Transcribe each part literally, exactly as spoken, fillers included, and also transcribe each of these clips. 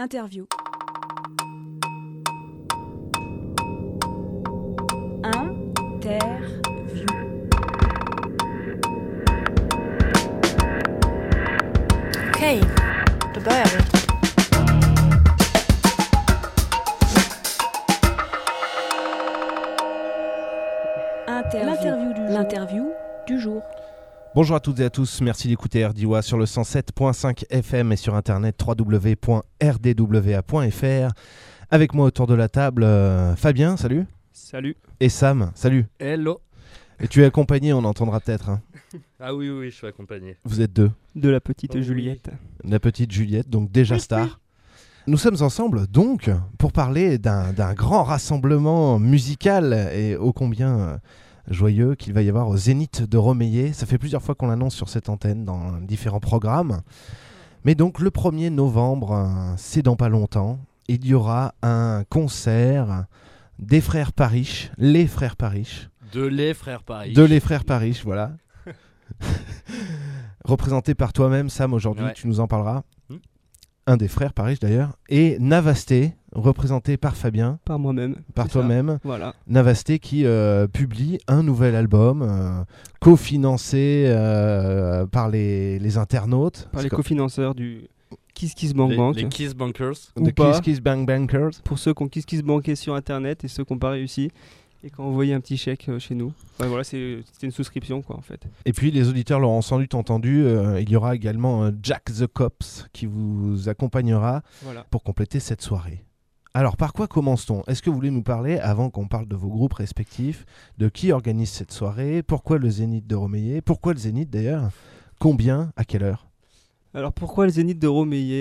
Interview. Interview. Okej, då börjar vi. Interview. L'interview du, L'interview du jour. Bonjour à toutes et à tous, merci d'écouter R D W A sur le cent sept virgule cinq F M et sur internet w w w point r d w a point f r. Avec moi autour de la table, euh, Fabien, salut. Salut. Et Sam, salut. Hello. Et tu es accompagné, on entendra peut-être. Hein. Ah oui, oui, je suis accompagné. Vous êtes deux. De la petite Oh, Juliette. La petite Juliette, donc déjà star. Nous sommes ensemble donc pour parler d'un, d'un grand rassemblement musical et ô combien euh, joyeux qu'il va y avoir au Zénith de Rommeillet. Ça fait plusieurs fois qu'on l'annonce sur cette antenne dans différents programmes. Mais donc le premier novembre, euh, c'est dans pas longtemps, il y aura un concert des frères Parish, les frères Parish. De les frères Parish. De les frères Parish, voilà. Représenté par toi-même, Sam, aujourd'hui, Ouais. tu nous en parleras. Hmm. Un des frères Parish d'ailleurs. Et Navasté, représenté par Fabien, Par moi-même. par c'est ça. toi-même. Voilà. Navasté qui euh, publie un nouvel album, euh, cofinancé euh, par les, les internautes. Par C'est les comme- cofinanceurs du Kiss Kiss Bank Les, Bank. les Kiss Bankers. ou de pas. Kiss Kiss Bang Bankers. Pour ceux qui ont Kiss Kiss Banké sur internet et ceux qui n'ont pas réussi et qui ont envoyé un petit chèque euh, chez nous. Ouais, voilà, c'est, c'était une souscription quoi en fait. Et puis les auditeurs l'auront sans doute entendu, euh, il y aura également euh, Jack the Cops qui vous accompagnera Voilà. pour compléter cette soirée. Alors, par quoi commence-t-on ? Est-ce que vous voulez nous parler, avant qu'on parle de vos groupes respectifs, de qui organise cette soirée ? Pourquoi le Zénith de Rommeillet ? Pourquoi le Zénith d'ailleurs ? Combien ? À quelle heure ? Alors pourquoi le Zénith de Rommeillet ?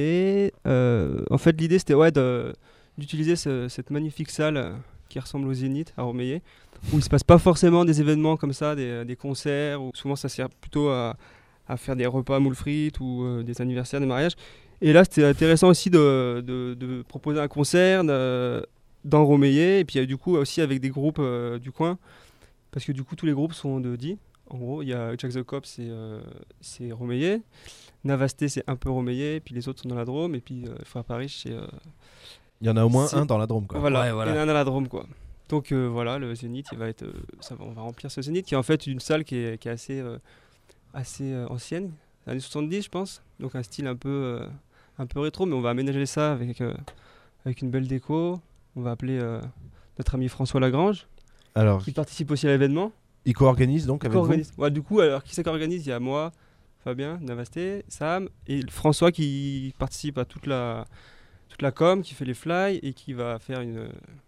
Euh, En fait l'idée c'était ouais, de, d'utiliser ce- cette magnifique salle euh, qui ressemble au Zénith à Rommeillet, où il se passe pas forcément des événements comme ça, des, des concerts, où souvent ça sert plutôt à, à faire des repas à moules frites ou euh, des anniversaires, des mariages. Et là c'était intéressant aussi de, de, de proposer un concert de- dans Rommeillet, et puis euh, du coup aussi avec des groupes euh, du coin, parce que du coup tous les groupes sont de Die. En gros, il y a Jack the Cop, c'est, euh, c'est Rommeillet. Navasté, c'est un peu Rommeillet, puis les autres sont dans la Drôme, et puis euh, Frère Parish, c'est... euh, Il y en a au moins C'est- un dans la Drôme, quoi. voilà, Ouais, voilà. il y en a un dans la Drôme, quoi. Donc euh, voilà, le Zénith, il va être, euh, ça va, on va remplir ce Zénith, qui est en fait une salle qui est, qui est assez, euh, assez euh, ancienne, années soixante-dix, je pense, donc un style un peu, euh, un peu rétro, mais on va aménager ça avec, euh, avec une belle déco. On va appeler euh, notre ami François Lagrange, Alors, qui participe aussi à l'événement. il co-organise donc avec vous ? Co-organise. Ouais, du coup, alors qui c'est qui organise ? Il y a moi, Fabien, Navasté, Sam et François qui participe à toute la, toute la com, qui fait les fly et qui va faire une,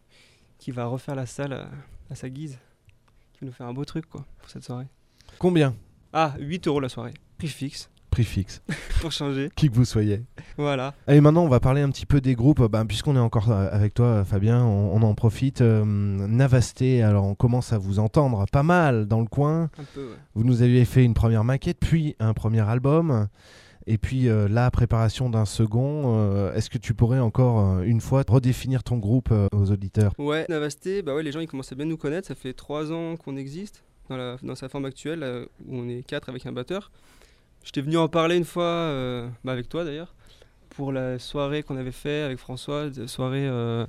qui va refaire la salle à, à sa guise, qui va nous faire un beau truc quoi pour cette soirée. Combien ? Ah, huit euros la soirée, prix fixe Prix fixe, pour changer. qui que vous soyez. Voilà. Allez, maintenant, on va parler un petit peu des groupes. Ben, puisqu'on est encore euh, avec toi, Fabien, on, on en profite. Euh, Navasté, alors on commence à vous entendre pas mal dans le coin. Un peu. Ouais. Vous nous aviez fait une première maquette, puis un premier album, et puis euh, la préparation d'un second. Euh, est-ce que tu pourrais encore euh, une fois redéfinir ton groupe euh, aux auditeurs ? Ouais, Navasté, bah ouais, les gens ils commencent à bien nous connaître. Ça fait trois ans qu'on existe dans, la, dans sa forme actuelle, là, où on est quatre avec un batteur. J'étais venu en parler une fois, euh, bah avec toi d'ailleurs, pour la soirée qu'on avait fait avec François, de soirée euh,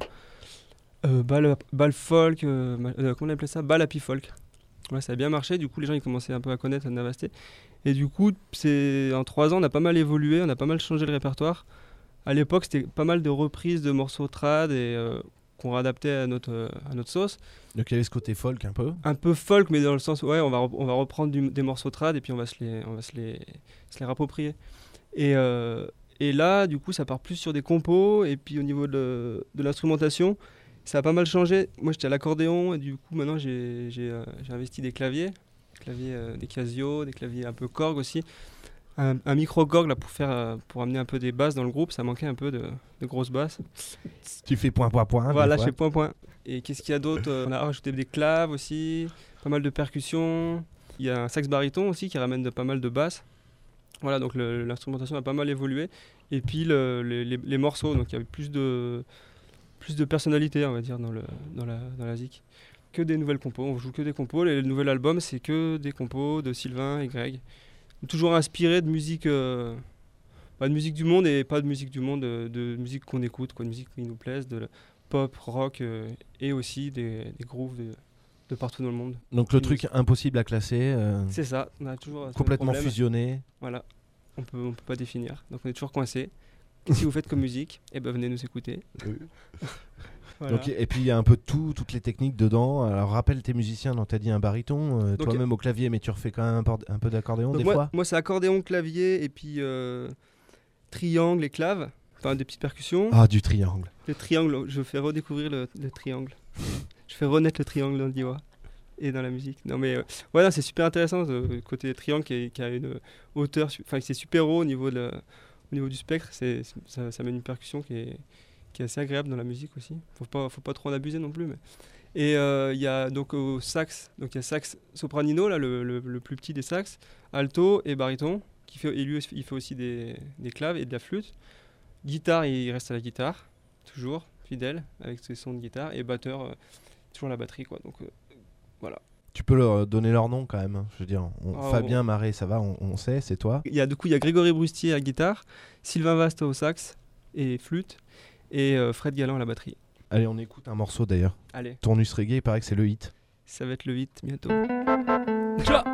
euh, bal, bal folk, euh, ma- euh, comment on appelait ça, bal happy folk. Ouais, ça a bien marché. Du coup, les gens ils commençaient un peu à connaître Navasté. Et du coup, c'est en trois ans, on a pas mal évolué, on a pas mal changé le répertoire. À l'époque, c'était pas mal de reprises de morceaux trad et euh, qu'on réadaptait à notre euh, à notre sauce. Donc il y avait ce côté folk un peu. Un peu folk, mais dans le sens où ouais, on va, rep- on va reprendre du- des morceaux trad et puis on va se les, on va se les, se les rapproprier. Et, euh, et là, du coup, ça part plus sur des compos et puis au niveau de, de l'instrumentation, ça a pas mal changé. Moi, j'étais à l'accordéon et du coup, maintenant, j'ai, j'ai, euh, j'ai investi des claviers, des claviers, euh, des Casio, des claviers un peu Korg aussi. Un, un micro Korg là pour faire, euh, pour amener un peu des basses dans le groupe. Ça manquait un peu de, de grosses basses. Tu fais point, point, point. Voilà, des je fois. fais point point. Et qu'est-ce qu'il y a d'autre ? Euh, On a rajouté des claves aussi, pas mal de percussions. Il y a un sax baryton aussi qui ramène de, pas mal de basses. Voilà, donc le- l'instrumentation a pas mal évolué. Et puis le- les, les- les morceaux, donc il y avait plus de, plus de personnalité, on va dire, dans, le, dans, la, dans la zik. Que des nouvelles compos, on joue que des compos. Et le nouvel album, c'est que des compos de Sylvain et Greg. Toujours inspiré de musique, euh, bah, de musique du monde et pas de musique du monde, de, de musique qu'on écoute, quoi, de musique qui nous plaise, de pop, rock euh, et aussi des, des grooves de, de partout dans le monde. Donc le truc impossible à classer. euh, C'est ça, on a toujours ce complètement problème. fusionné. Voilà, on peut, on peut pas définir, donc on est toujours coincé. Qu'est-ce que vous faites comme musique? Eh ben venez nous écouter. Voilà. Donc, et puis il y a un peu de tout, toutes les techniques dedans. Alors rappelle tes musiciens, non, t'as dit un baryton, euh, Donc, toi-même au clavier, mais tu refais quand même un, por- un peu d'accordéon Donc des moi, fois. moi c'est accordéon, clavier et puis euh, triangle et clave, enfin des petites percussions. Ah, du triangle. Le triangle, je fais redécouvrir le, le triangle. Je fais renaître le triangle dans le diwa et dans la musique. Non mais euh, voilà, c'est super intéressant ce côté triangle qui, est- qui a une hauteur, su- enfin c'est super haut au niveau, de la- au niveau du spectre. C'est, c'est- ça, ça met une percussion qui est, qui est assez agréable dans la musique aussi. Faut pas, faut pas trop en abuser non plus. Mais... Et il euh, y a donc au sax, donc il y a sax sopranino là, le, le, le plus petit des sax, alto et baryton, qui fait, et lui il fait aussi des, des claves et de la flûte. Guitare, il reste à la guitare, toujours fidèle avec ses sons de guitare, et batteur, euh, toujours la batterie quoi. Donc euh, voilà. Tu peux leur donner leur nom quand même. hein. Je veux dire, on- Ah, Fabien on- Marais, ça va, on, on sait, c'est toi. Il y a du coup il y a Grégory Brustier à la guitare, Sylvain Vaste au sax et flûte, et euh, Fred Galland à la batterie. Allez, on écoute un morceau d'ailleurs. Allez, Tournus Reggae, il paraît que c'est le hit. ça va être le huit bientôt. Tcha.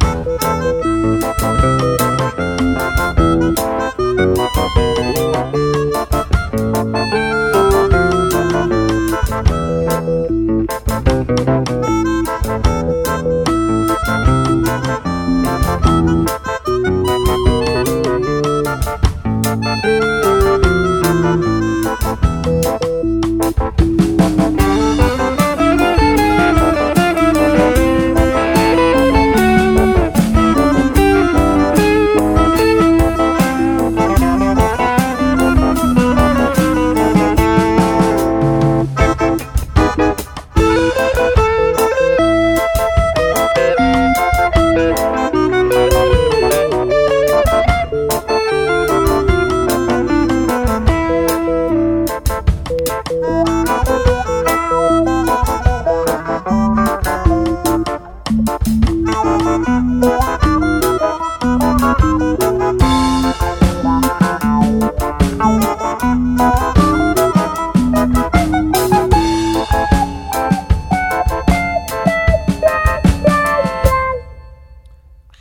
Thank you.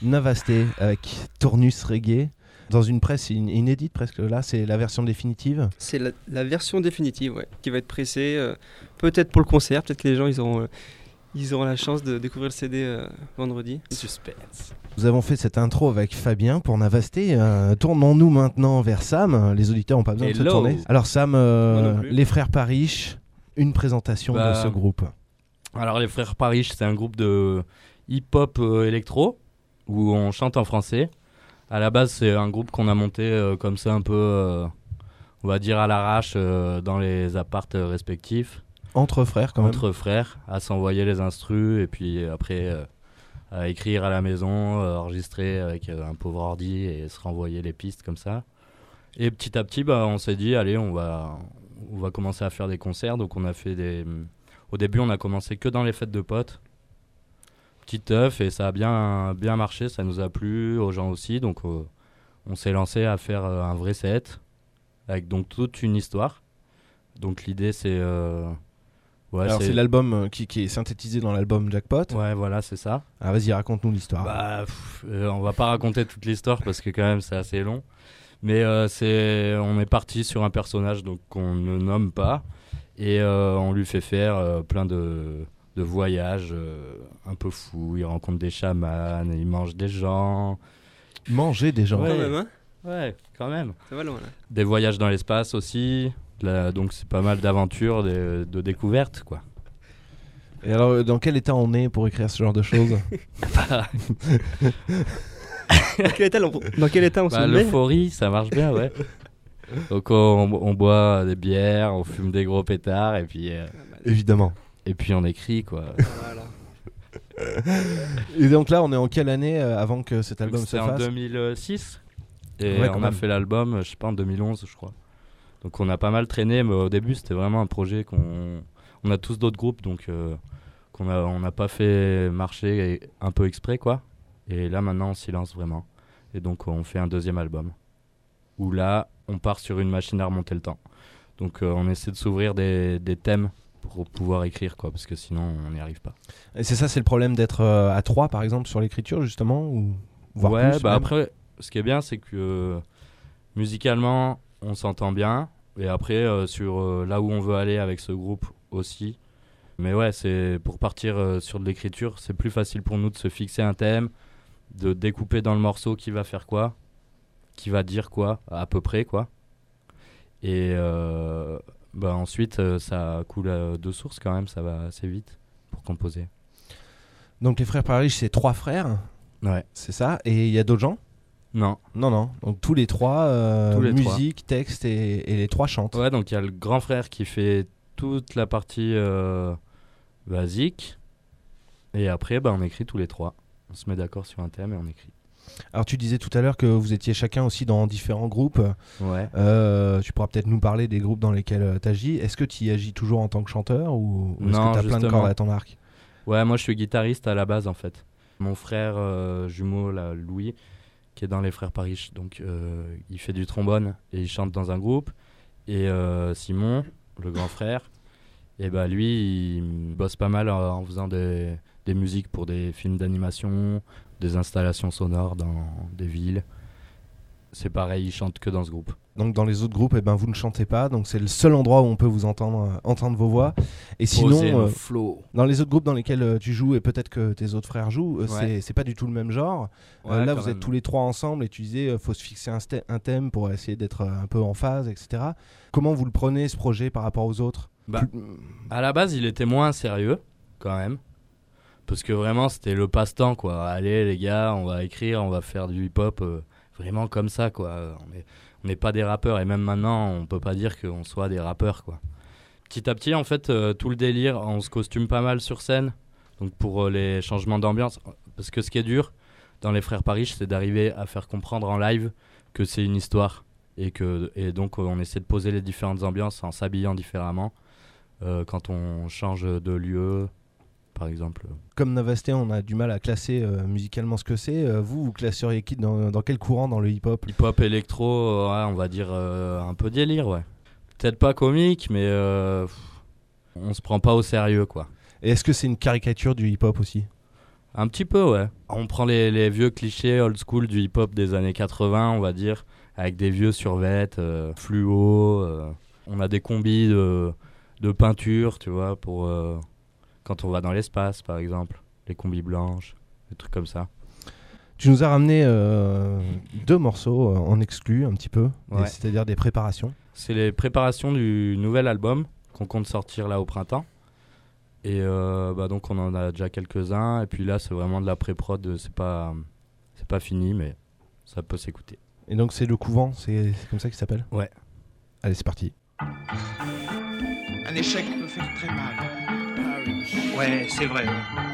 Navasté avec Tournus Reggae. Dans une presse in- inédite presque, là, c'est la version définitive. C'est la, la version définitive, ouais, qui va être pressée. euh, peut-être pour le concert, peut-être que les gens ils auront, euh, ils auront la chance de découvrir le C D euh, vendredi. Suspense. Nous avons fait cette intro avec Fabien pour Navasté. Euh, tournons-nous maintenant vers Sam. Les auditeurs n'ont pas besoin de se Hello. tourner. Alors Sam, euh, Moi non plus. les frères Parish, une présentation Bah, de ce groupe. Alors, les Frères Parish, c'est un groupe de hip-hop euh, électro où on chante en français. À la base, c'est un groupe qu'on a monté euh, comme ça, un peu, euh, on va dire, à l'arrache euh, dans les appartes euh, respectifs. Entre frères quand même. Entre frères, à s'envoyer les instrus et puis après euh, à écrire à la maison, euh, enregistrer avec euh, un pauvre ordi et se renvoyer les pistes comme ça. Et petit à petit, bah, on s'est dit, allez, on va, on va commencer à faire des concerts. Donc on a fait des... Au début, on a commencé que dans les fêtes de potes. Petit œuf, et ça a bien, bien marché, ça nous a plu, aux gens aussi. Donc euh, on s'est lancé à faire euh, un vrai set, avec donc toute une histoire. Donc l'idée, c'est... euh, ouais, Alors c'est, l'album euh, qui, qui est synthétisé dans l'album Jackpot. Ouais, voilà, c'est ça. Ah vas-y, raconte-nous l'histoire. Bah, pff, euh, on va pas raconter toute l'histoire parce que quand même c'est assez long. Mais euh, c'est, on est parti sur un personnage donc qu'on ne nomme pas et euh, on lui fait faire euh, plein de, de voyages euh, un peu fous. Il rencontre des chamans, il mange des gens. Manger des gens. Ouais. Quand même, hein. Ouais, quand même. Ça va loin là. Des voyages dans l'espace aussi. Là, donc c'est pas mal d'aventures, de, de découvertes quoi. Et alors, euh, dans quel état on est pour écrire ce genre de choses? Dans quel état, on, dans quel état on Bah, se met? l'euphorie, ça marche bien, ouais. Donc on, on boit des bières, on fume des gros pétards et puis euh, Évidemment. et puis on écrit quoi. Voilà. Et donc là, on est en quelle année euh, avant que cet album se C'était en fasse? deux mille six et Ouais, quand on même. a fait l'album, je sais pas, en deux mille onze, je crois. Donc on a pas mal traîné, mais au début c'était vraiment un projet qu'on, on a tous d'autres groupes, donc euh, qu'on a, on n'a pas fait marcher un peu exprès quoi. Et là maintenant on s'y lance vraiment. Et donc on fait un deuxième album où là on part sur une machine à remonter le temps. Donc euh, on essaie de s'ouvrir des, des thèmes pour pouvoir écrire quoi, parce que sinon on n'y arrive pas. Et c'est ça, c'est le problème d'être euh, à trois, par exemple, sur l'écriture, justement, ou voire Ouais, plus, bah même. après, ce qui est bien, c'est que euh, musicalement, on s'entend bien. Et après, euh, sur euh, là où on veut aller avec ce groupe aussi. Mais ouais, c'est pour partir euh, sur de l'écriture, c'est plus facile pour nous de se fixer un thème, de découper dans le morceau qui va faire quoi, qui va dire quoi, à peu près quoi. Et euh, bah ensuite, euh, ça coule euh, de source quand même, ça va assez vite pour composer. Donc les frères Parish, c'est trois frères, Ouais. c'est ça. Et il y a d'autres gens? Non. Non, non. Donc tous les trois, euh, Tous les musique, texte, et, et les trois chantent. Ouais, donc il y a le grand frère qui fait toute la partie euh, basique. Et après, bah, on écrit tous les trois. On se met d'accord sur un thème et on écrit. Alors tu disais tout à l'heure que vous étiez chacun aussi dans différents groupes. Ouais. Euh, tu pourras peut-être nous parler des groupes dans lesquels tu agis. Est-ce que tu y agis toujours en tant que chanteur ou, ou est-ce Non, que tu as plein de justement. cordes à ton arc? Ouais, moi je suis guitariste à la base en fait. Mon frère euh, jumeau, là, Louis, qui est dans les frères Parish, donc euh, il fait du trombone et il chante dans un groupe. Et euh, Simon, le grand frère, et bah lui, il bosse pas mal en, en faisant des, des musiques pour des films d'animation, des installations sonores dans des villes. C'est pareil, il chante que dans ce groupe. Donc dans les autres groupes, eh ben, vous ne chantez pas. Donc c'est le seul endroit où on peut vous entendre, euh, entendre vos voix. Et sinon, Poser nos euh, flots. dans les autres groupes dans lesquels euh, tu joues, et peut-être que tes autres frères jouent, euh, Ouais. c'est, c'est pas du tout le même genre. Euh, Ouais, là, quand vous même. êtes tous les trois ensemble et tu disais euh, faut se fixer un, sté- un thème pour essayer d'être euh, un peu en phase, et cetera. Comment vous le prenez, ce projet, par rapport aux autres? Bah, Plus- à la base, il était moins sérieux, quand même. Parce que vraiment, c'était le passe-temps, quoi. Allez, les gars, on va écrire, on va faire du hip-hop, euh, vraiment comme ça, quoi. On est, on n'est pas des rappeurs, et même maintenant, on peut pas dire qu'on soit des rappeurs, quoi. Petit à petit, en fait, euh, tout le délire, on se costume pas mal sur scène, donc pour euh, les changements d'ambiance. Parce que ce qui est dur dans les Frères Parish, c'est d'arriver à faire comprendre en live que c'est une histoire. Et, que, et donc, on essaie de poser les différentes ambiances en s'habillant différemment. Euh, quand on change de lieu, par exemple. Comme Navasté, on a du mal à classer euh, musicalement ce que c'est. Euh, vous, vous classeriez qui dans, dans quel courant dans le hip-hop? Hip-hop, électro, euh, ouais, on va dire euh, un peu délire, ouais. Peut-être pas comique, mais euh, pff, on se prend pas au sérieux, quoi. Et est-ce que c'est une caricature du hip-hop aussi? Un petit peu, ouais. On prend les, les vieux clichés old school du hip-hop des années quatre-vingts, on va dire, avec des vieux survêts, euh, fluo. Euh, on a des combis de, de peinture, tu vois, pour euh, quand on va dans l'espace, par exemple. Les combis blanches, des trucs comme ça. Tu nous as ramené euh, deux morceaux en exclu, un petit peu, Ouais. des, c'est-à-dire des préparations. C'est les préparations du nouvel album qu'on compte sortir là au printemps. Et euh, bah donc on en a déjà quelques-uns. Et puis là, c'est vraiment de la pré-prod. C'est pas, c'est pas fini, mais ça peut s'écouter. Et donc c'est Le Couvent, c'est, c'est comme ça qu'il s'appelle ? Ouais. Allez, c'est parti. Un échec peut faire très mal. Ouais, c'est vrai.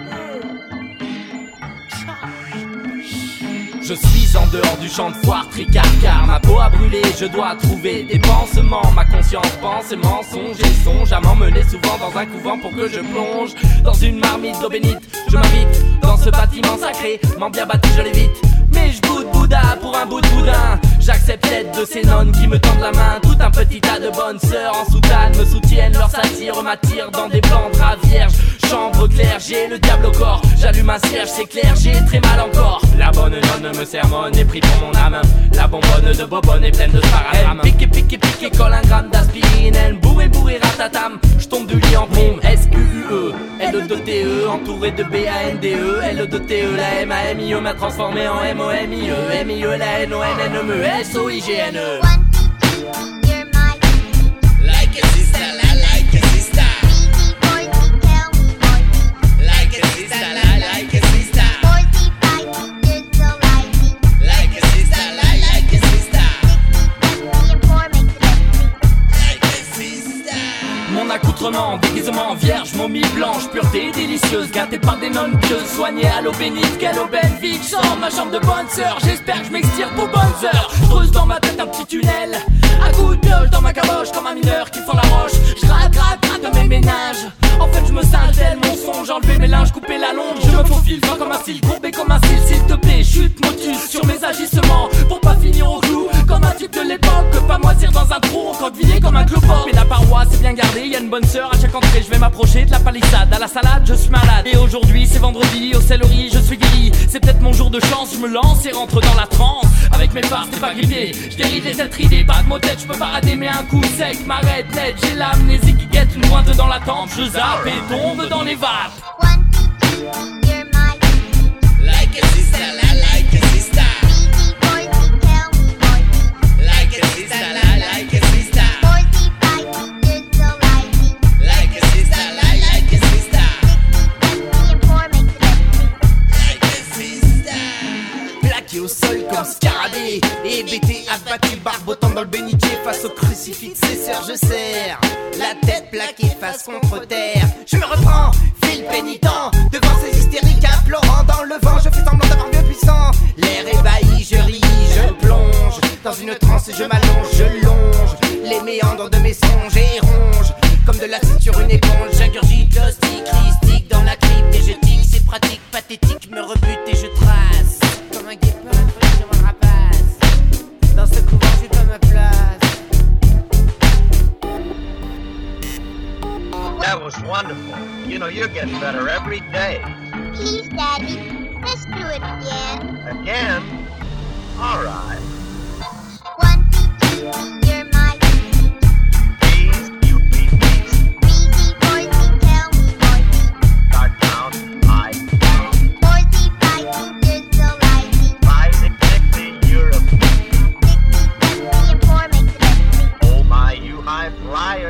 Je suis en dehors du champ de foire, tricard car ma peau a brûlé, je dois trouver des pansements. Ma conscience pense et mensonge et songe à m'emmener souvent dans un couvent pour que je plonge dans une marmite d'eau bénite. Je m'invite dans ce bâtiment sacré, m'en bien bâti je l'évite. Mais je boude Bouddha pour un bout de boudin. J'accepte l'aide de ces nonnes qui me tendent la main. Tout un petit tas de bonnes sœurs en soutane me soutiennent. Leur satire m'attire dans des plans de draps vierges. Chambre claire, j'ai le diable au corps. J'allume un cierge, c'est clair, j'ai très mal encore. La bonne nonne me sermonne et prie pour mon âme. La bonbonne de bobonne est pleine de sparadrap. Elle pique et pique et pique et colle un gramme d'aspirine. Elle bourre bourré ratatam. J'tombe du lit en prime. S Q U E, L deux T E, entouré de B A N D E. L deux T E, la M A M I E m'a transformé en M O M I E. M I E, la N O N N M E S O I G N E. Like a sister, la like a sister. Like a sister, la like a sister. Like a sister, la like a sister. Like a sister. Mon accoutrement, déguisement vierge, momie blanche, pureté délicieuse, gâtée par des nonnes pieuses, soignée à l'eau bénite, quelle aubaine vie que je sors ma chambre de bonne sœur. J'espère que je m'extire pour bonnes heures. Je creuse dans ma tête un petit tunnel, à coup de pioche dans ma caboche comme un mineur qui fend la roche. Je gratte, gratte, gratte mes ménages. En fait je me singe tel mon son, j'ai enlevé mes linges, coupé la longe. Je me faufile fin comme un cil, courbé comme un cil. S'il te plaît, chute motus sur mes agissements, pour pas finir au clou comme un type de l'époque. Que pas moisir dans un trou, recroquevillé comme un clopop. Mais la paroi c'est bien gardé, y a une bonne sœur à chaque entrée. Je vais m'approcher de la palissade, à la salade je suis malade. Et aujourd'hui c'est vendredi, au céleri je suis guéri. C'est peut-être mon jour de chance, je me lance et rentre dans la transe. Avec mes farces t'es pas grippé, je dérive les êtres idées. Pas de motette, je peux pas rater mais un coup sec m'arrête net. J'ai l'amnésie qui guette une pointe dans la tempe. Je zappe et tombe dans les vapes. Like a sister, la like a sister. Like a sister, la like a sister. Like a sister, la like a sister. Like a sister. Plaqué au sol comme scarabée, hébété, abattu, barbotant dans le bénitier. Face au crucifix de ses sœurs je serre la tête plaquée face contre terre. Je me reprends, fais le pénitent devant ces hystériques implorant dans le vent. Je fais semblant d'avoir mieux puissant. L'air ébahi, je ris, je plonge dans une transe, je m'allonge, je longe les méandres de mes songes et ronge comme de l'acide sur une éponge. J'ingurgite l'hostie christique dans la crypte et je tique. C'est pratique, pathétique, me rebute et je trace comme un guépard sur un rapace. Dans ce couvent j'ai pas ma place. That was wonderful. You know, you're getting better every day. Please, Daddy, let's do it again. Again? All right. One, two, three, you're my Please, you be please. Beastie boys, tell me boys. Start down. I. Boise, fighting, good, so lively. Five, six, sixty, you're a Sixty, sixty, and four makes it sixty. oh my, you high flyer.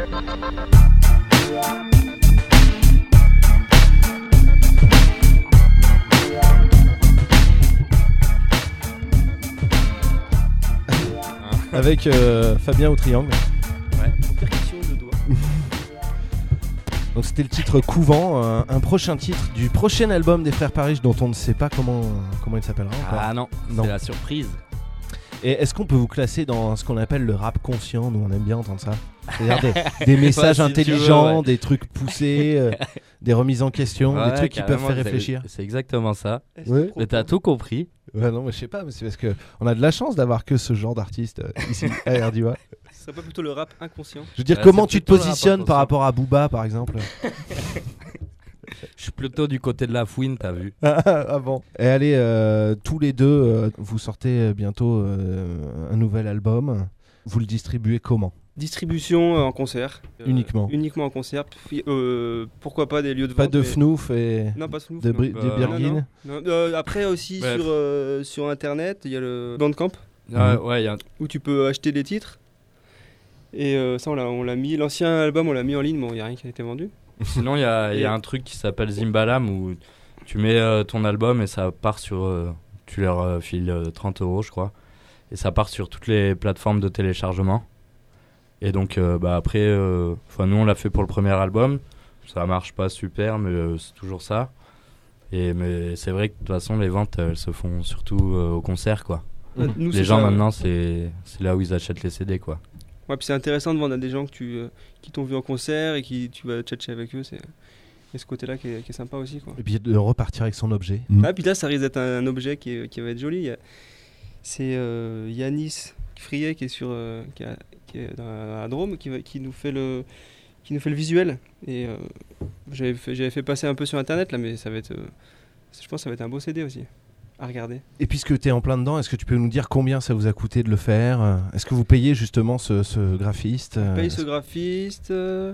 Avec euh, Fabien au triangle. Ouais. Percussion de doigts. Donc c'était le titre Couvent, un, un prochain titre du prochain album des Frères Paris dont on ne sait pas comment, comment il s'appellera encore. Ah non, Non. c'est la surprise. Et est-ce qu'on peut vous classer dans ce qu'on appelle le rap conscient? Nous on aime bien entendre ça. C'est-à-dire des, des messages Ouais, si tu intelligents, veux, ouais. des trucs poussés, euh, des remises en question, Ouais, des trucs qui peuvent carrément, faire c'est- réfléchir. C'est exactement ça. Ouais. Mais t'as tout compris. Ouais, non, mais je sais pas, mais c'est parce que on a de la chance d'avoir que ce genre d'artiste euh, ici à R D I. Ce serait pas plutôt le rap inconscient? Je veux dire, Ouais, comment c'est tu te plutôt le rap positionnes par inconscient. rapport à Booba par exemple? Je suis plutôt du côté de la fouine, t'as vu. Ah bon. Et allez, euh, tous les deux, euh, vous sortez bientôt euh, un nouvel album. Vous le distribuez comment ? Distribution euh, en concert. Euh, Uniquement. Uniquement en concert. Puis, euh, pourquoi pas des lieux de Pas vente. de mais- Fnouf et Non, pas Fnouf, de, non. Bri- Euh, de Birgin. Non, non. Euh, après aussi Bref. sur, euh, sur internet, il y a le Bandcamp Ouais, ouais, y a un- où tu peux acheter des titres. Et euh, ça, on l'a, on l'a mis. L'ancien album, on l'a mis en ligne, bon, il n'y a rien qui a été vendu. Sinon, il y a, y a un truc qui s'appelle Zimbalam où tu mets euh, ton album et ça part sur. euh, tu leur euh, files euh, trente euros, je crois. Et ça part sur toutes les plateformes de téléchargement. Et donc, euh, bah, après, euh, 'fin, nous, on l'a fait pour le premier album. Ça marche pas super, mais euh, c'est toujours ça. Et, mais c'est vrai que de toute façon, les ventes, elles se font surtout euh, au concert, quoi. Euh, nous, Les c'est gens, ça, ouais. maintenant, c'est, c'est là où ils achètent les C D, quoi. Ouais, puis c'est intéressant de vendre à des gens que tu, euh, qui t'ont vu en concert et qui tu vas tchatcher avec eux. C'est et ce côté-là qui est, qui est sympa aussi, quoi. Et puis de repartir avec son objet. Ah, puis là, ça risque d'être un, un objet qui, est- qui va être joli. Il y a- C'est euh, Yanis Frier qui est sur, euh, qui, a- qui est dans la Drôme, qui, va- qui nous fait le, qui nous fait le visuel. Et euh, j'avais fait, j'avais fait passer un peu sur internet là, mais ça va être, euh, je pense, que ça va être un beau C D aussi à regarder. Et puisque tu es en plein dedans, est-ce que tu peux nous dire combien ça vous a coûté de le faire ? Est-ce que vous payez justement ce, ce graphiste ? On paye ce graphiste, euh,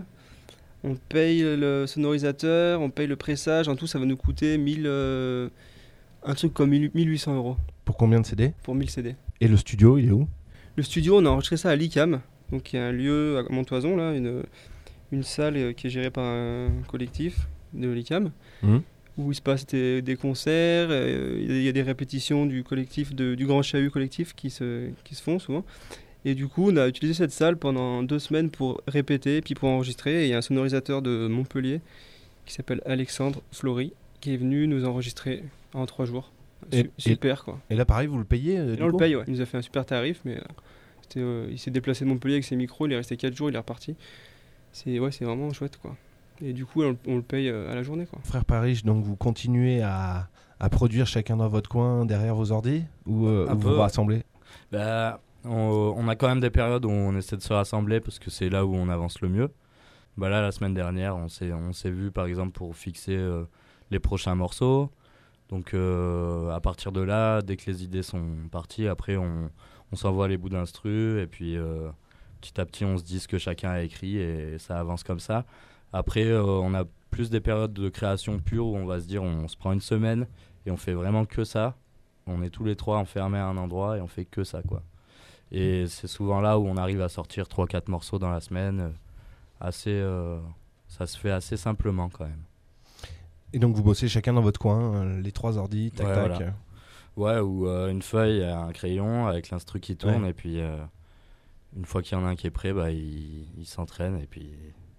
on paye le sonorisateur, on paye le pressage. En tout, ça va nous coûter mille, euh, un truc comme mille huit cents euros Pour combien de C D ? pour mille C D. Et le studio, il est où ? Le studio, on a enregistré ça à l'I C A M, donc il y a un lieu à Montoison, là, une, une salle euh, qui est gérée par un collectif de l'I C A M, Mhm. où il se passe des, des concerts, euh, il y a- il y a des répétitions du collectif, de- du Grand Chahut collectif qui se, qui se font souvent. Et du coup, on a utilisé cette salle pendant deux semaines pour répéter, puis pour enregistrer. Et il y a un sonorisateur de Montpellier qui s'appelle Alexandre Flory, qui est venu nous enregistrer en trois jours. Su- Et- super, quoi. Et là, pareil, vous le payez euh, Et du on le coup paye, ouais. Il nous a fait un super tarif, mais euh, c'était, euh, il s'est déplacé de Montpellier avec ses micros, il est resté quatre jours, il est reparti. C'est, ouais, c'est vraiment chouette, quoi. Et du coup, on, on le paye euh, à la journée, quoi. Frère Paris, donc vous continuez à, à produire chacun dans votre coin derrière vos ordi ou, euh, Un ou peu, vous vous ouais. rassemblez ? Bah, on, on a quand même des périodes où on essaie de se rassembler parce que c'est là où on avance le mieux. Bah là, la semaine dernière, on s'est, on s'est vu par exemple pour fixer euh, les prochains morceaux. Donc euh, à partir de là, dès que les idées sont parties, après on, on s'envoie les bouts d'instru et puis euh, petit à petit on se dit ce que chacun a écrit et ça avance comme ça. Après, euh, on a plus des périodes de création pure où on va se dire on, se prend une semaine et on fait vraiment que ça. On est tous les trois enfermés à un endroit et on fait que ça, quoi. Et c'est souvent là où on arrive à sortir trois quatre morceaux dans la semaine. euh, Assez, euh, ça se fait assez simplement quand même. Et donc vous bossez chacun dans votre coin, euh, les trois ordis, tac Ouais, tac. voilà. Ouais, ou euh, une feuille, un crayon avec l'instru qui tourne Ouais. et puis euh, une fois qu'il y en a un qui est prêt, bah, il, il s'entraîne et puis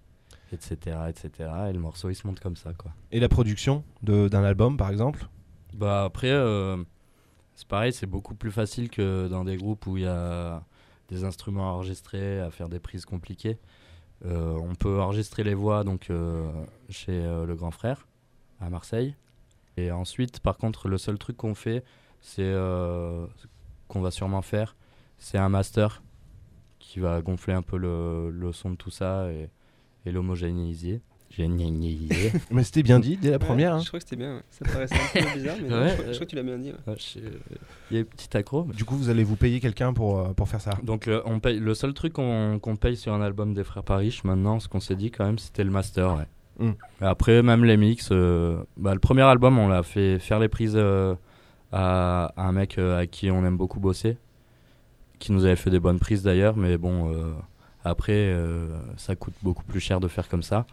et cetera, et cetera. Et le morceau il se monte comme ça, quoi. Et la production de, d'un album par exemple ? Bah après, euh, c'est pareil, c'est beaucoup plus facile que dans des groupes où il y a des instruments enregistrés, à faire des prises compliquées. Euh, on peut enregistrer les voix donc euh, chez euh, le grand frère à Marseille. Et ensuite, par contre, le seul truc qu'on fait, c'est euh, qu'on va sûrement faire, c'est un master qui va gonfler un peu le, le son de tout ça et, et l'homogénéiser. Génialiser. Mais c'était bien dit dès la Ouais, première. hein. Je crois que c'était bien, ouais. Ça paraissait un peu bizarre, mais non, Ouais, je, crois, euh, je crois que tu l'as bien dit. Ouais. Ouais, je- Il y a une petite accro. Du coup, vous allez vous payer quelqu'un pour, euh, pour faire ça. Donc le, on paye, le seul truc qu'on qu'on paye sur un album des Frères Paris maintenant, ce qu'on s'est dit quand même, c'était le master. Ouais. Mm. Et après, même les mix, euh, bah, le premier album, on l'a fait faire les prises euh, à, à un mec euh, à qui on aime beaucoup bosser, qui nous avait fait des bonnes prises d'ailleurs, mais bon, euh, après, euh, ça coûte beaucoup plus cher de faire comme ça.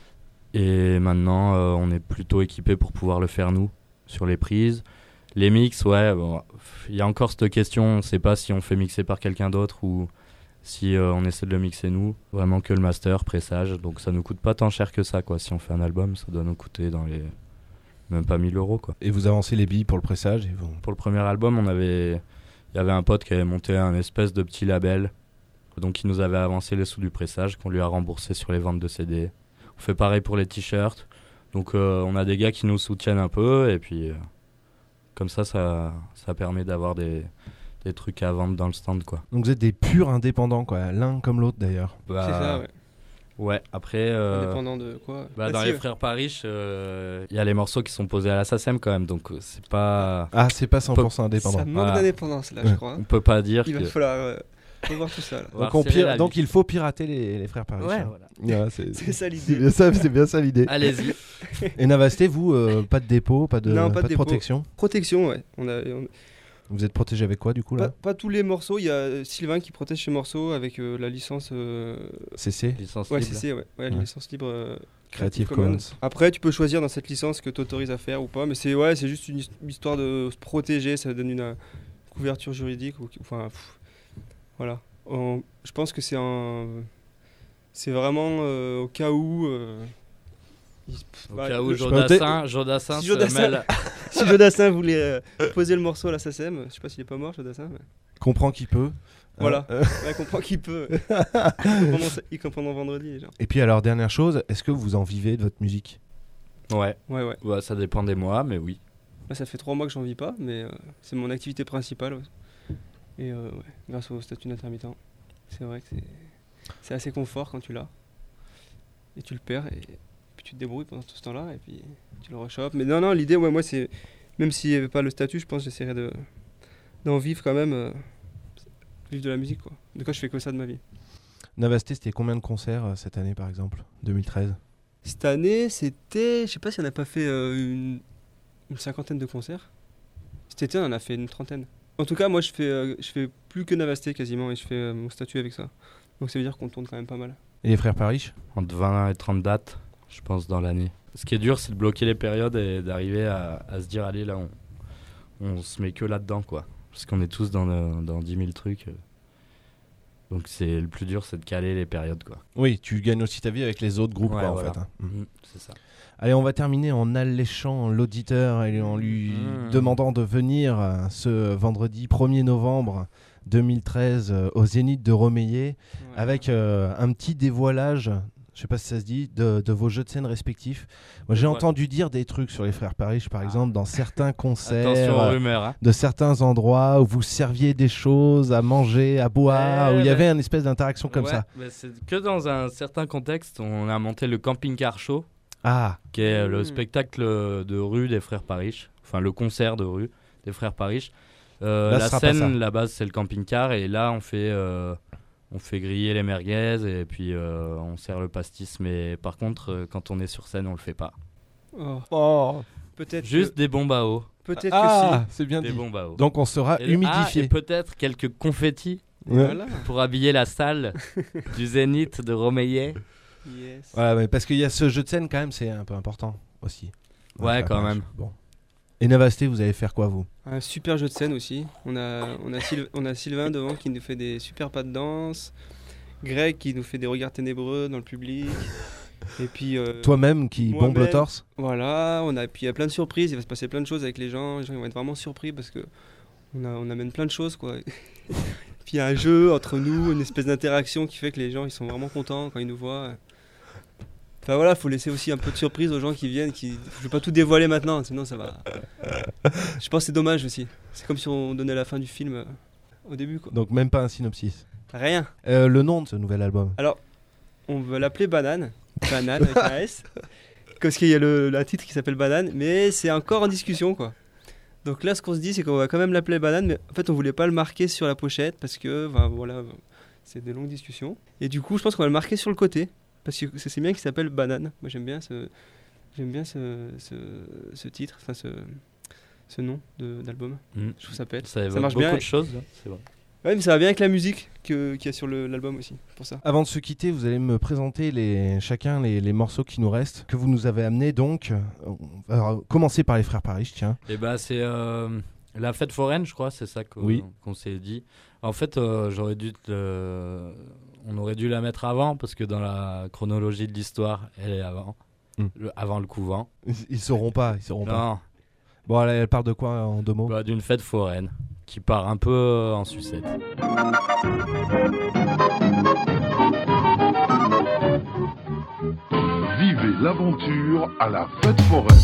Et maintenant, euh, on est plutôt équipé pour pouvoir le faire nous, sur les prises. Les mix, ouais, bon, il y a encore cette question, on ne sait pas si on fait mixer par quelqu'un d'autre ou si euh, on essaie de le mixer nous. Vraiment que le master, pressage, donc ça nous coûte pas tant cher que ça, quoi. Si on fait un album, ça doit nous coûter dans les... même pas mille euros, quoi. Et vous avancez les billes pour le pressage et vous... Pour le premier album, on avait... il y avait un pote qui avait monté un espèce de petit label, donc il nous avait avancé les sous du pressage, qu'on lui a remboursé sur les ventes de C D. On fait pareil pour les t-shirts. Donc euh, on a des gars qui nous soutiennent un peu et puis euh, comme ça, ça, ça permet d'avoir des, des trucs à vendre dans le stand, quoi. Donc vous êtes des purs indépendants, quoi, l'un comme l'autre d'ailleurs. Bah, C'est ça, ouais. Ouais, après. Euh, Indépendant de quoi bah, Ah, Dans si, les ouais. Frères Parish, il euh, y a les morceaux qui sont posés à la SACEM quand même, donc euh, c'est pas. Ah, c'est pas cent pour cent indépendant. Ça manque Voilà. d'indépendance là, je crois. hein. On peut pas dire Il que. va falloir euh, revoir tout ça. Là. On va Donc, on resserrer pire- la donc vis. il faut pirater les, les frères Parish. Ouais, hein. voilà. Ouais, c'est, C'est ça c'est l'idée. bien ça, c'est bien ça l'idée. Allez-y. Et Navasté, vous, euh, pas de dépôt, pas de, Non, pas pas de de dépôt. protection. Protection, ouais. On a, on- Vous êtes protégé avec quoi du coup pas, là pas tous les morceaux. Il y a euh, Sylvain qui protège ses morceaux avec euh, la licence. euh, C C, Licence Ouais, libre. C C, ouais. ouais, la Ouais. licence libre. euh, Creative Commons. Commons. Après, tu peux choisir dans cette licence que tu autorises à faire ou pas, mais c'est ouais, c'est juste une his- histoire de se protéger, ça donne une euh, couverture juridique. Ou, enfin, pff, voilà. On- je pense que c'est un, c'est vraiment euh, au cas où. euh, il- pff, Au bah, cas où le- Jodassin, Jodassin Si se Jodassin- mêle. si Jodassin voulait euh, poser le morceau à la SACEM, je sais pas s'il est pas mort, Jodassin. Mais... Comprend qui peut. Voilà. Euh, Ouais, comprend qu'il peut. Ils comprendront ça- Ils comprendront vendredi déjà. Et puis alors dernière chose, est-ce que vous en vivez de votre musique? Ouais. Ouais, ouais. Ouais, ça dépend des mois, mais oui. Là, ça fait trois mois que j'en vis pas, mais euh, c'est mon activité principale. Ouais. Et euh, ouais, grâce au statut d'intermittent, c'est vrai que c'est, c'est assez confort quand tu l'as. Et tu le perds, et puis tu te débrouilles pendant tout ce temps-là, et puis tu le rechopes. Mais non, non, l'idée, ouais, moi, c'est. Même s'il n'y avait pas le statut, je pense que j'essaierais de, d'en vivre quand même. euh, vivre de la musique, quoi. De quoi je fais que ça de ma vie. Navasté, c'était combien de concerts euh, cette année par exemple deux mille treize? Cette année, c'était. Je sais pas si on n'a pas fait euh, une, une cinquantaine de concerts. Cet été, on en a fait une trentaine. En tout cas, moi, je fais, euh, je fais plus que Navasté quasiment et je fais euh, mon statut avec ça. Donc ça veut dire qu'on tourne quand même pas mal. Et les frères Parish? Entre vingt et trente dates, je pense, dans l'année. Ce qui est dur, c'est de bloquer les périodes et d'arriver à, à se dire, allez, là, on, on se met que là-dedans, quoi. Parce qu'on est tous dans, le- dans dix mille trucs. euh. Donc c'est le plus dur, c'est de caler les périodes, quoi. Oui, tu gagnes aussi ta vie avec les autres groupes, Ouais, quoi, en voilà. fait. hein. Mm. Mm, c'est ça. Allez, on va terminer en alléchant l'auditeur et en lui Mmh. demandant de venir euh, ce vendredi premier novembre deux mille treize euh, au Zénith de Romilly avec euh, un petit dévoilage, je sais pas si ça se dit, de, de vos jeux de scène respectifs. Moi, j'ai Dévoile. entendu dire des trucs sur les frères Parish, par exemple, dans certains concerts, Attention aux euh, rumeurs, hein. de certains endroits où vous serviez des choses à manger, à boire, Ouais, où il y bah- avait une espèce d'interaction comme Ouais, ça. bah, c'est que dans un certain contexte, on a monté le Camping Car Show, Ah, qui est le Mmh. spectacle de rue des Frères Parish, enfin le concert de rue des Frères Parish. Euh, Là, ce la sera pas ça. scène, la base, c'est le camping-car, et là, on fait, euh, on fait griller les merguez, et puis euh, on sert le pastis. Mais par contre, euh, quand on est sur scène, on le fait pas. Oh. Peut-être. Juste que, des bombes à eau. peut-être ah c'est bien Des dit. bombes à eau. Donc on sera Et- humidifié. ah, et peut-être quelques confettis que si. Ouais. Voilà. pour habiller la salle du Zénith de Romilly. Yes. Ouais, mais parce qu'il y a ce jeu de scène quand même, c'est un peu important aussi. Ouais, quand même. Bon. Et Navasté, vous allez faire quoi vous? Un super jeu de scène aussi. On a, on a, Syl- on a Sylvain devant qui nous fait des super pas de danse. Greg qui nous fait des regards ténébreux dans le public. Et puis. euh, Toi-même qui moi-même. bombe le torse? Voilà, on a, puis il y a plein de surprises. Il va se passer plein de choses avec les gens. Les gens ils vont être vraiment surpris parce que on, a, on amène plein de choses, quoi. Puis il y a un jeu entre nous, une espèce d'interaction qui fait que les gens ils sont vraiment contents quand ils nous voient. Enfin voilà, faut laisser aussi un peu de surprise aux gens qui viennent. Qui... Je vais pas tout dévoiler maintenant, sinon ça va. Je pense que c'est dommage aussi. C'est comme si on donnait la fin du film euh, au début, quoi. Donc même pas un synopsis. Rien. Euh, le nom de ce nouvel album? Alors, on va l'appeler Banane. Banane avec un S. Parce qu'il y a le, le titre qui s'appelle Banane, mais c'est encore en discussion, quoi. Donc là, ce qu'on se dit, c'est qu'on va quand même l'appeler Banane, mais en fait, on voulait pas le marquer sur la pochette parce que, ben, voilà, c'est des longues discussions. Et du coup, je pense qu'on va le marquer sur le côté parce que c'est bien qu'il s'appelle Banane. Moi, j'aime bien ce, j'aime bien ce, ce, ce titre, enfin ce, ce nom de- d'album. Mm. Je trouve ça pète. Ça évoque marche beaucoup bien. de choses, hein, c'est vrai. Ouais, mais ça va bien avec la musique que- qu'il y a sur le- l'album aussi, pour ça. Avant de se quitter, vous allez me présenter les, chacun les, les morceaux qui nous restent, que vous nous avez amenés donc. On va commencer par les frères Parish, tiens. Et bah c'est euh, la fête foraine, je crois, c'est ça qu'on Oui. qu'on s'est dit. En fait, euh, j'aurais dû te le- on aurait dû la mettre avant parce que dans la chronologie de l'histoire, elle est avant, Mm. le- avant le couvent. Ils, ils sauront pas, ils sauront pas. Non, Bon, elle, elle parle de quoi en deux mots? bah, d'une fête foraine qui part un peu euh, en sucette. Vivez l'aventure à la fête foraine.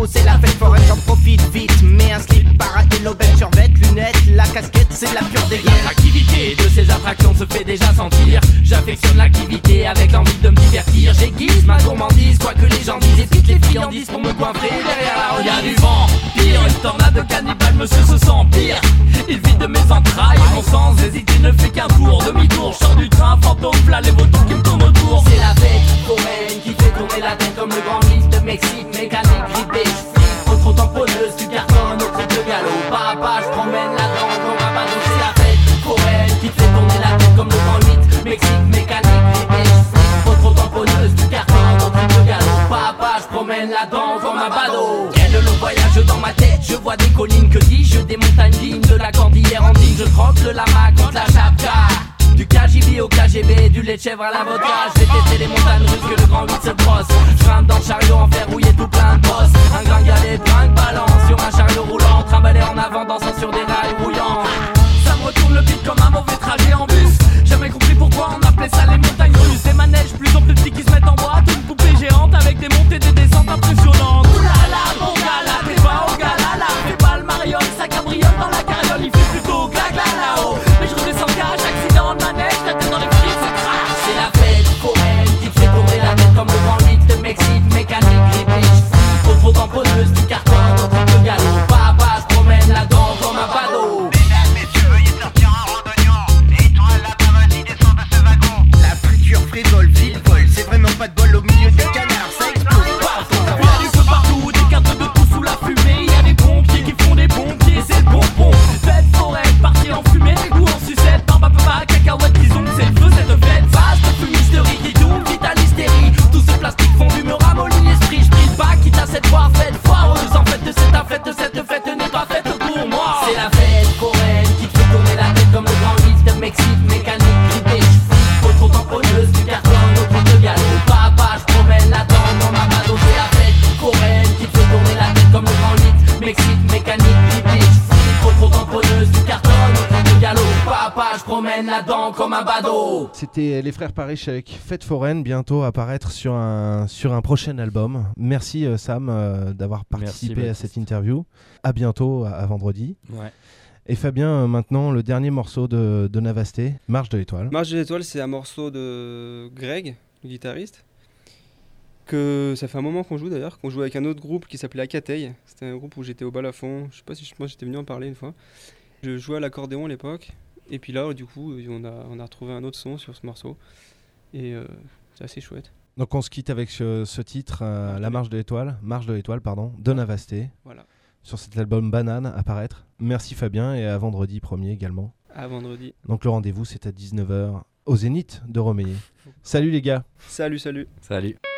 Bado. C'est la fête foraine, j'en profite vite. Mets un slip, para et l'aubaine sur vête, lunettes, la casquette, c'est de la pure dégaine. L'activité de ces attractions se fait déjà sentir. J'affectionne l'activité avec l'envie de me divertir. J'aiguise ma gourmandise, quoi que les gens disent. Et toutes les friandises pour me coiffer derrière la rue. Y'a du vent, pire, une tornade de cannibales, monsieur se sent pire. Il vide de mes entrailles, mon sens hésiter ne fait qu'un tour. Demi-tour, je sors du train, fantôme, plat, les vautours qui me tournent autour. C'est la fête foraine qui fait tourner la tête comme le grand livre de Mexique. Mécanique, grippé, j'flippe, trop trop tamponneuse, du carton, au truc de galop. Pas à pas, j'promène la dent comme un ballon. C'est la fête foraine qui fait tourner la tête comme le grand huit. Mexique, mécanique, grippé, j'flippe, trop trop tamponneuse, du carton, au truc de galop. Pas à pas, j'promène la dent comme un ballon. Quel long voyage dans ma tête, je vois des collines, que dis-je, des montagnes dignes de la cordillère andine. Je croque le lama contre la chapka. Du K J B au K G B, du lait de chèvre à la vodka. Je vais tester les montagnes russes que le grand huit se brosse. Je grimpe dans le chariot en fer rouillé tout plein de bosses. Un gringalet, plein de balance sur un chariot roulant. Trimballé en avant, dansant sur des rails rouillants. Ça me retourne le bide comme un mauvais trajet en bus. Jamais compris pourquoi on appelait ça les montagnes russes. Des manèges plus en plus petits qui se mettent en boîte. Une poupée géante avec des montées, des descentes impressionnantes. Oulala, mon gala, t'es pas au gala là. Fais pas le mariole, ça cabriole dans la carriole. Il fait plutôt glagla là-haut. Mais je redescends cash, accident de manège, la tête dans les frites, ça crache. C'est la fête foraine qui te fait tourner la tête comme le grand huit de Mexique. Mécanique, grippé, trop trop tamponneuse, du carton, dans truc de galop. Pas à pas, j'promène la dent comme un badaud. Mesdames, messieurs, veuillez sortir en randonnion. Et toi là-bas, vas-y, descends de ce wagon. La friture frivole, fil vol, c'est vraiment pas de bol au milieu du canard, ça explose pas. Il y a du feu partout, des cadres de tout sous la fumée. Il y a des pompiers qui font des pompiers, c'est le bonbon. Fête foraine, partie en fumée ou en sucette. Barbe à papa, cacahuète, disons que c'est le feu cette fête. Vaste fumisterie qui tourne vite à l'hystérie. Tout ce plastique fondu me ramollit l'esprit. Je prie pas, quitte à cette foire fête foireuse. En fait de cette fête, de cette fête n'est pas faite pour moi. C'est la fête foraine qui te fait tourner la tête comme le grand huit de Mexique. Mécanique, grippé, j'flippe, trop trop tamponneuse, du carton, au truc de galop. Pas à pas, j'promène la dent dans ma bado. C'est la fête foraine qui te fait tourner la tête comme le grand huit. Mexique, mécanique, grippé, j'flippe, trop trop tamponneuse, du carton, au truc de galop. Pas à pas, j'promène la dent comme un bado. C'était les frères Parish avec Fête foraine, bientôt apparaître sur un, sur un prochain album. Merci euh, Sam euh, d'avoir participé Merci, à cette interview. À bientôt, à, à vendredi. Ouais. Et Fabien, euh, maintenant le dernier morceau de, de Navasté, Marche de l'étoile. Marche de l'étoile, c'est un morceau de Greg, le guitariste, que ça fait un moment qu'on joue d'ailleurs, qu'on joue avec un autre groupe qui s'appelait Akatei. C'était un groupe où j'étais au balafon, je sais pas si je, moi j'étais venu en parler une fois. Je jouais à l'accordéon à l'époque, et puis là du coup on a, on a retrouvé un autre son sur ce morceau, et euh, c'est assez chouette. Donc on se quitte avec ce, ce titre, euh, La Marche de l'étoile, Marche de l'étoile pardon, de Navasté. Voilà. Sur cet album Banane apparaître. Merci Fabien et à vendredi premier également. À vendredi. Donc le rendez-vous c'est à dix-neuf heures au Zénith de Romilly. Salut les gars. Salut, salut. Salut.